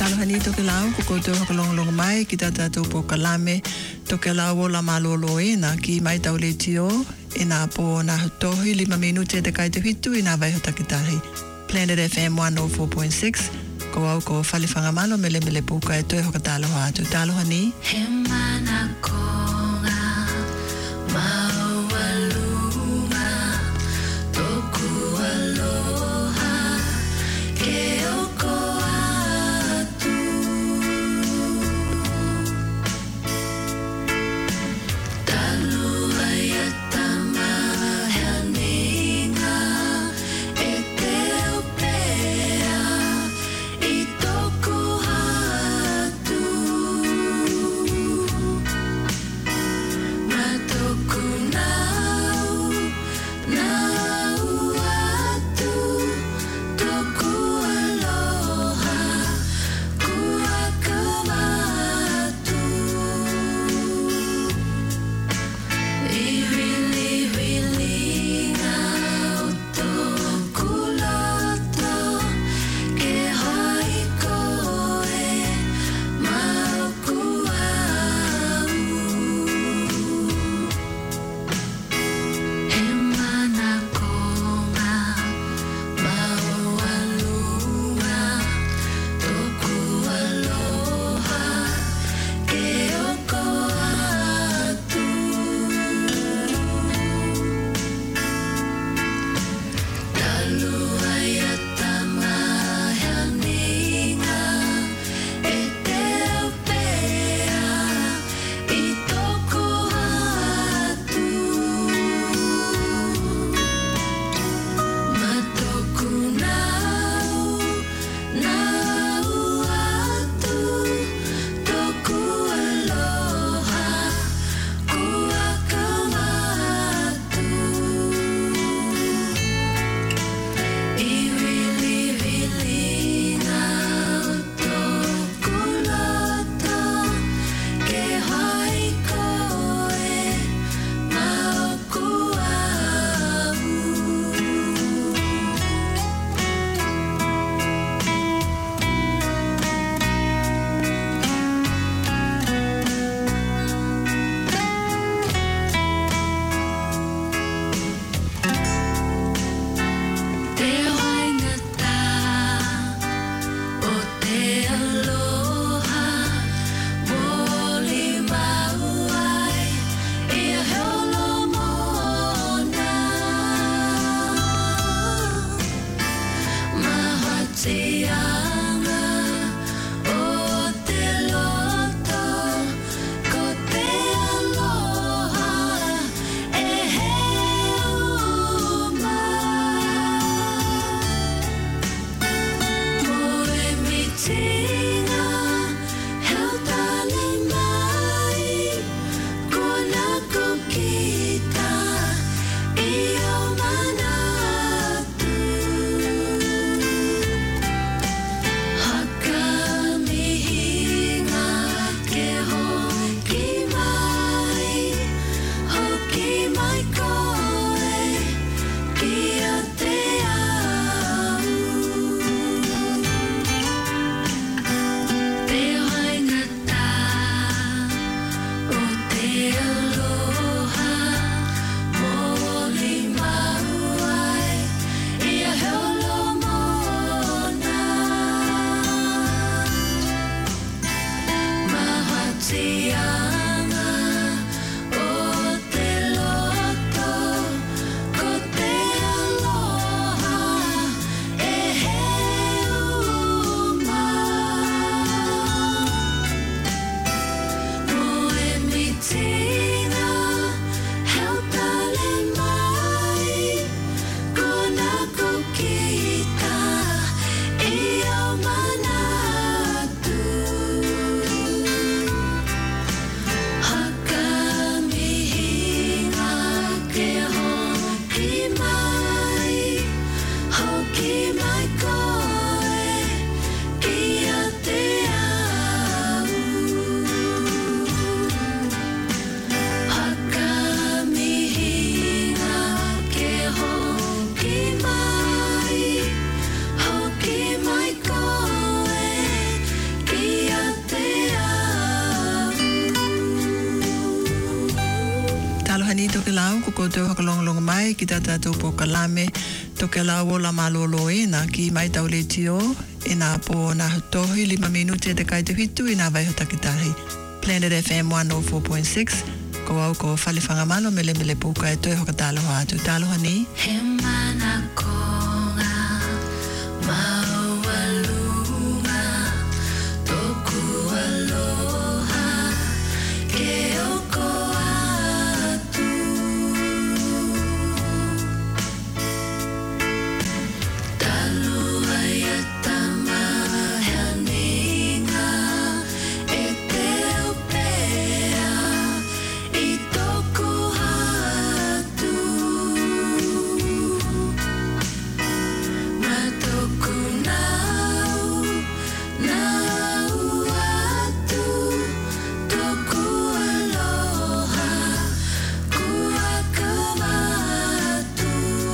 talo hani to ke lau ko ko to ko long mai ki tata to po kalame to ke lau la malolo ina ki mai tau le tio ina po na to hi 5 minute de kai te hitu ina vai hota kitari Planet FM 104.6 ko au ko fali fanga malo mele po ka to ho talo ha to talo hani Hemana konga mawaluma toku aloha ke oko atu talu ayatama haninga eteopea itoku atu lau ko ko te hakalongalonga mai ki tata tō po kalame toke lau o la malolo ina ki mai tau le tio ina po na tohi 5 minute te kai te hitu ina vai hota kitahi Planet FM 104.6 ko au ko whalewhanga malo mele puka e toi hokatalo atu talo hani He mana konga maualunga toku aloha ke oko atu talu ayatama haninga e te opea i toku atu Matoku nau atu toku aloha kua kamatu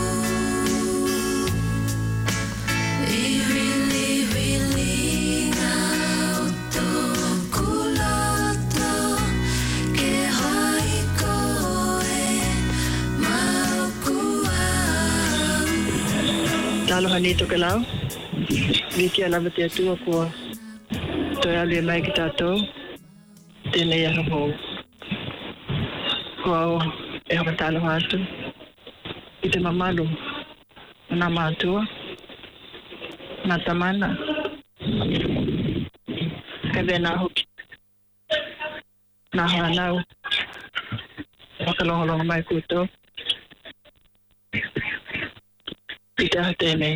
Iwili ngau toku loto ke hoi koe mauku au talo hani toke lau Viki alava te atua kua toi alia mai ki tātou tēnei aha hou kua o e hokatalo atu i te mamalu nā mātua nā tamana ka vea nā hoki nā hanau whakalongalonga mai kūtou i te aha tēnei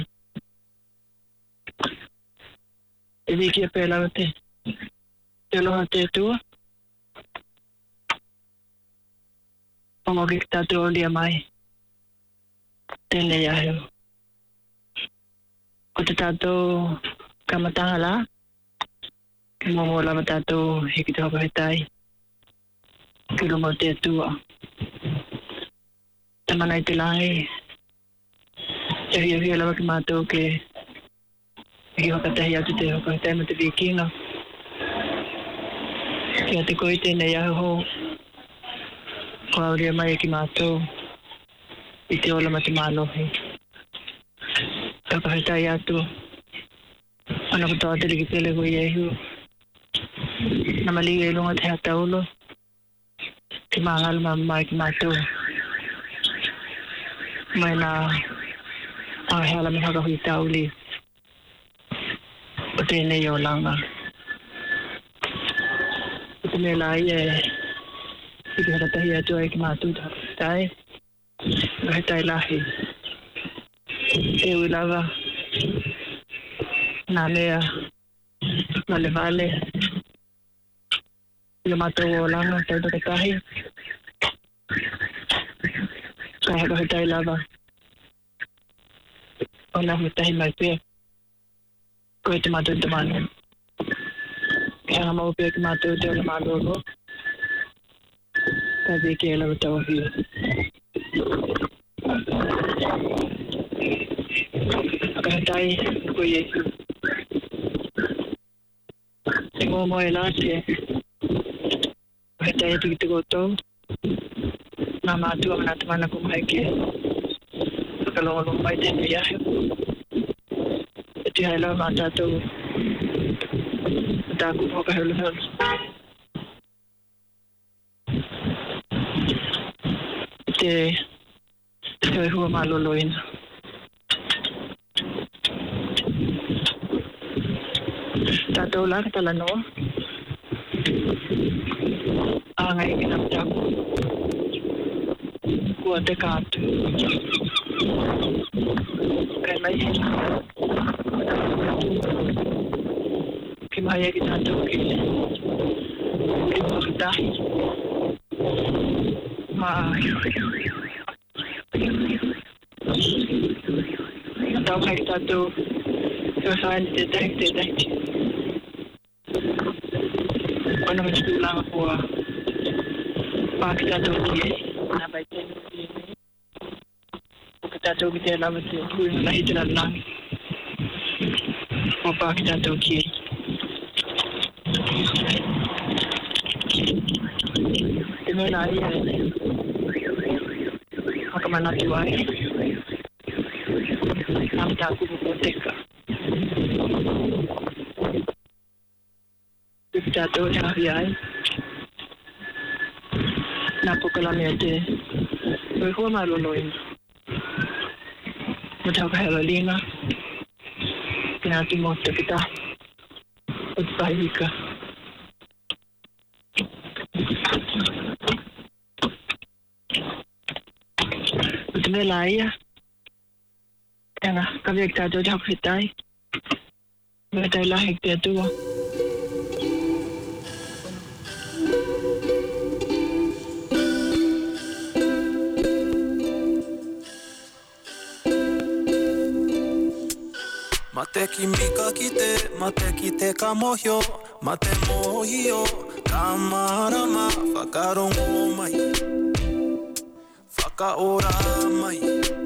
e viki a pēlawa te loha te atua ongoki ki tātou o lia mai tēnei aheo ko te tātou kamatanga la ki momo lama tātou hiki te hokahetai ki rungo te atua tamana i te langi te hia lama ki mātou ke ki whakatahi atu te hokahetai ma te vikinga kia te koi tēnei aho ko auria mai ki mātou i te ola ma te mālohi hokahetai atu ana kutoa te riki pele ko iehu na maliga i lunga te hata ulo ki māngalu mai ki mātou mai nā aheala me hakahui tauli o tēnei o langa. O te mea lai e i te hakatahi atua e ki mātou te hakatai. Hakai lahi. E ui lava. Nā mea. Vale vale. I o mātou o langa tau takatahi. Kai hakatai lava. O nā hutahi mai pia. Koe te mātou te manu. Kia ngā mau pia ki mātou te ola mālolo. Ka viki e lau tau hiu. Akahatai, koe Yesu. Te ngō e lāte. Akahatai e tiki te koutou. Nā mātua mana te mana kumaike. Akalongo mai tēnei aheu. Te haila mā tātou tāku hoka heulu. Te hoi hua mālolo ina. Tātou lā ka tala noa. Āngai ki nā tāku. Kua te kātu. Kai mai hina. Ki mai e ki tātou ki whakatahi. Tau kai ki tātou ki wasaini te tahi. Ona me tuku langa kua pā ki tātou ki e. Nā bai tēnu ki e. O ki tātou ki te lawa te hui na hita na langi. O pā ki tātou ki e. Te mea nā ia e. whakamanaki wai. Nām tāku mokoteka. Tuki tātou e hawi ai. Nā pokalame a te. Oi hua maroloina. Matau ka hela lina. Kina ati mota kita. O te pahika. O te mela ia. Tēnā, ka vek tātou te haku hitai. Mea tai lahi te atua. Ma te ki mika ki te, ma te ki te ka mohio, ma te mohio, ka marama, whakarongo mai, whakaora mai.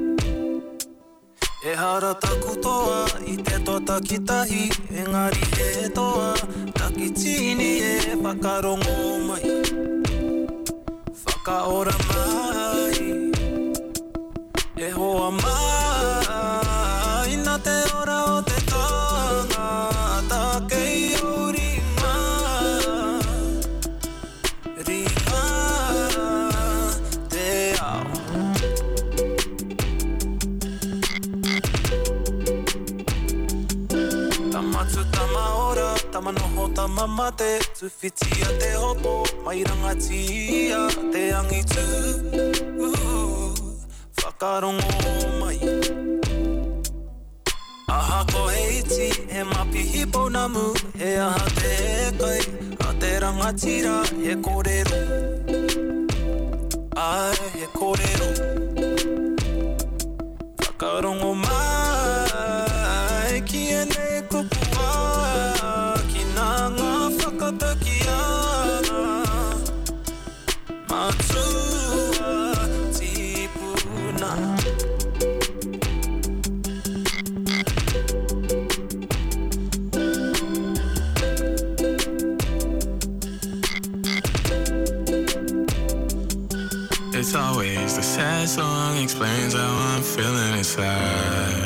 E hara taku toa, i te tota ki tahi, engari e toa, taki tini e whakarongo mai, whakaora mai, e hoa mai, na te ora o te tangata kei o ringa, ringa te ao. Tamatu tama ora, tama noho tama mate, tuwhitia te hopo, mai rangatia te angitu, whakarongo mai. Aha ko heiti, he mapi hipo namu, he aha te kai, a te rangatira, he kōrero. Ai, he kōrero. Whakarongo mai, ki e nei kupua, ki nā ngā whakatakia. Matua tipuna. It's always the sad song explains how I'm feeling inside.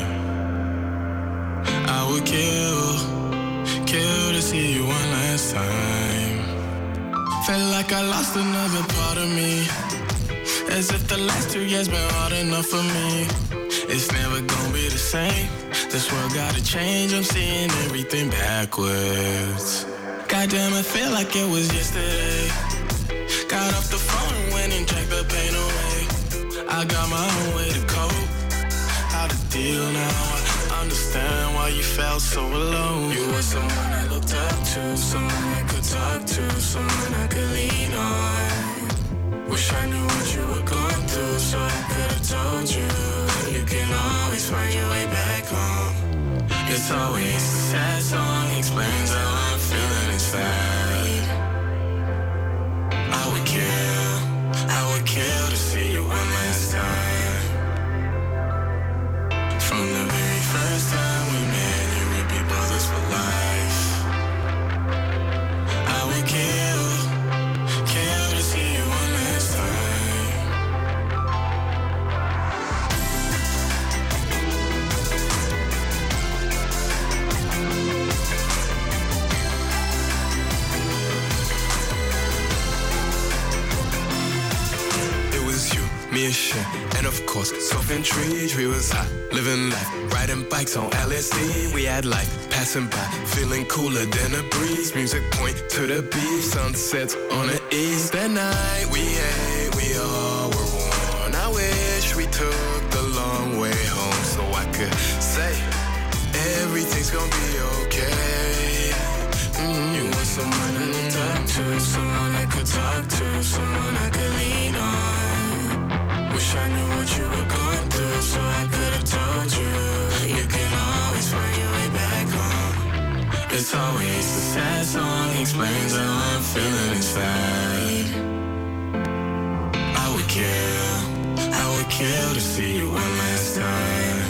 I would kill to see you one last time. Felt like I lost another part of me, as if the last 2 years been hard enough for me. It's never gonna be the same. This world gotta change, I'm seeing everything backwards. Goddamn, I feel like it was yesterday. Got off the phone, went and drank the pain away. I got my own way to cope. How to deal now, I understand why you felt so alone. You were someone I looked up to, someone I could talk to, someone I could lean on. Wish I knew what you were going through, so I could've told you. You can always find your way back home. It's always a sad song, explains how I'm feeling inside. I would kill to see you one last time. From the very first time we met, you would be brothers for life. I would kill to see you one last time. Me and shit, and of course, Sophin Trees, we was hot, living life, riding bikes on LSD, we had life, passing by, feeling cooler than a breeze, music point to the beach, sunsets on the east, that night we all were one, I wish we took the long way home, so I could say, everything's gonna be okay. You were someone I could talk to, someone I could talk to, someone I could lean on. Wish I knew what you were going through, so I could've told you. You can always find your way back home. It's always the sad song explains how I'm feeling inside. I would kill to see you one last time.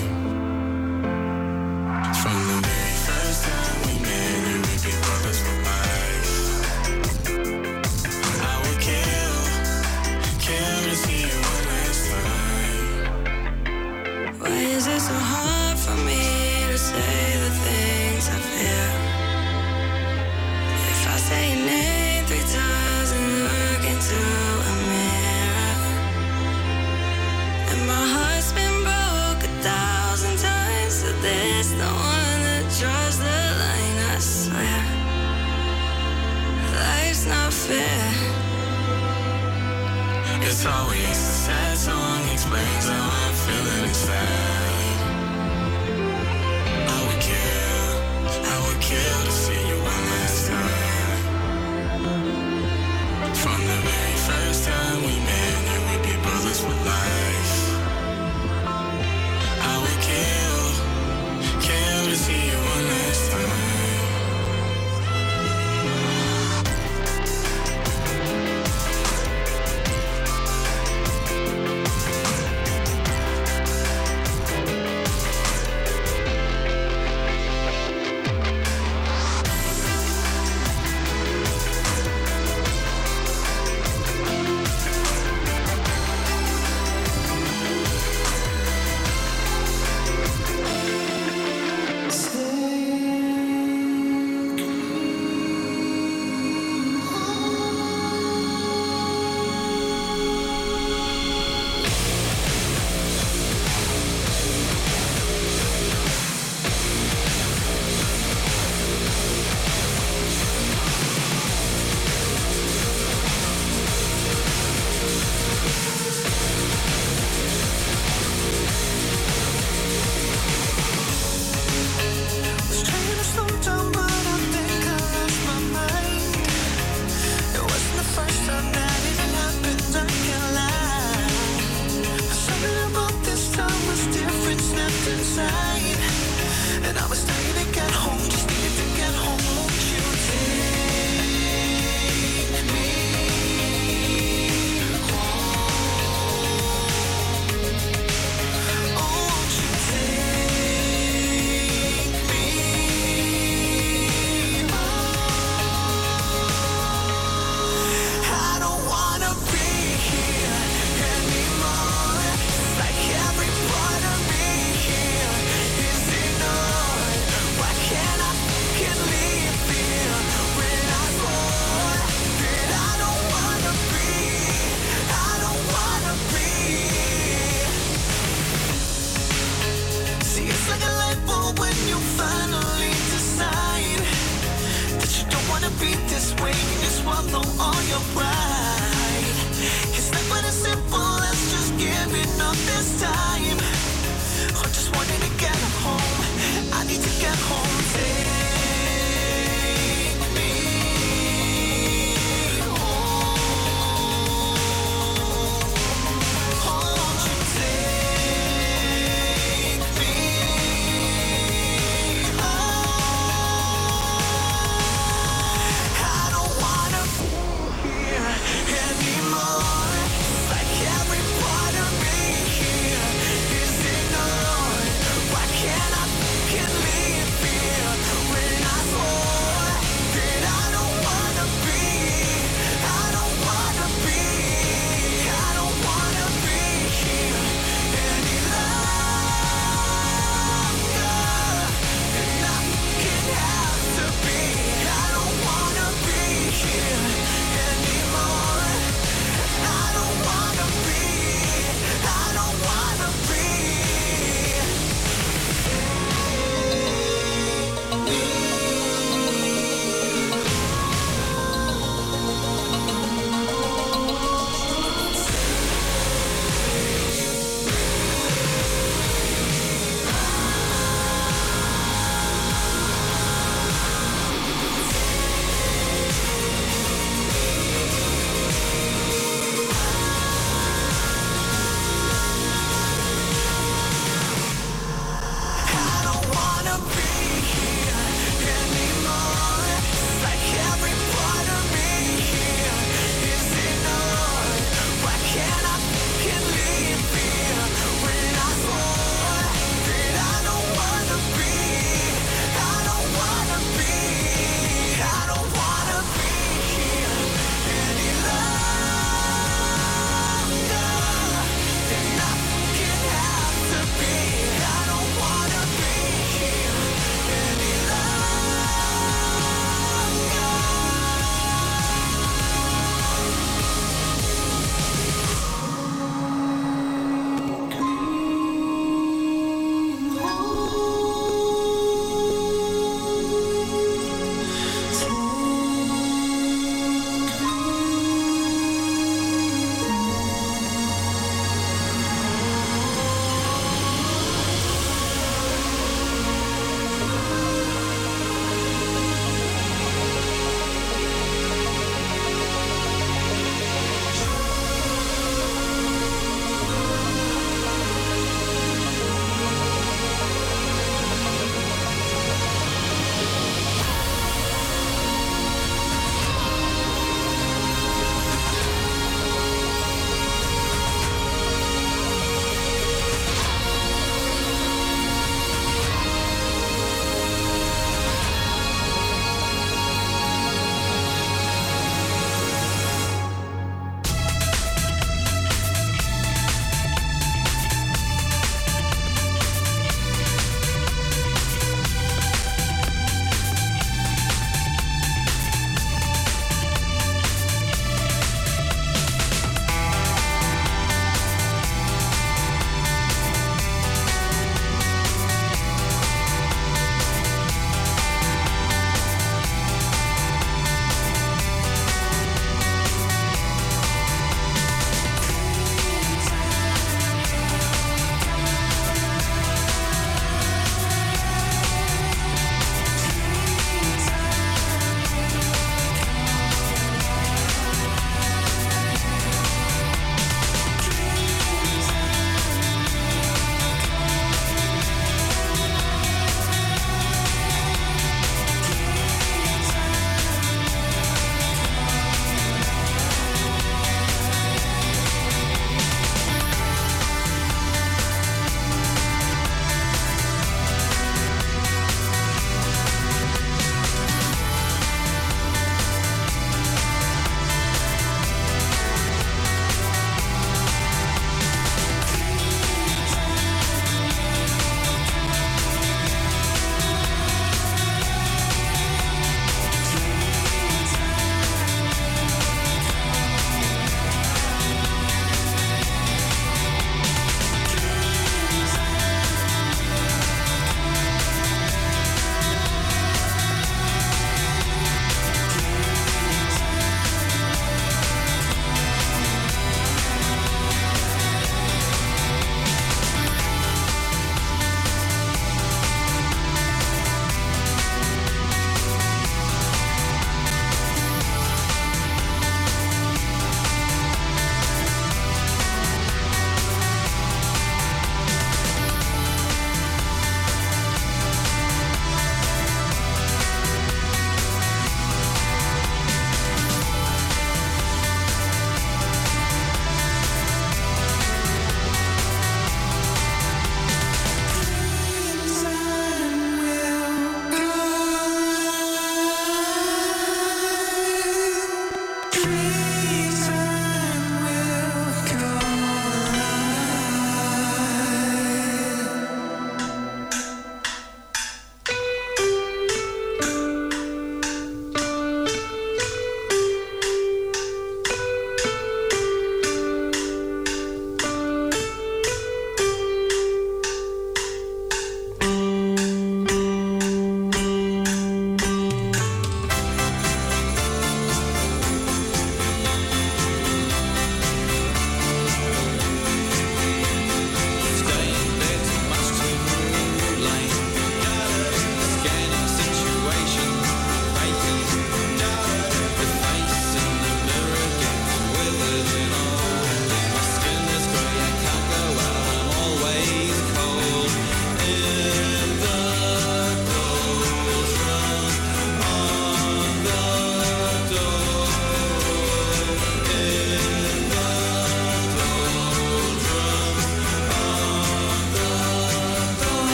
From the very first time we met, you would be brothers for life. I would kill to see you one last time. It's always a sad song explains how I'm feeling inside. I would kill to see you one last time. From the very first time we met, knew we'd be brothers for life. I would kill to see you one last time. It's not quite as simple as just giving up this time.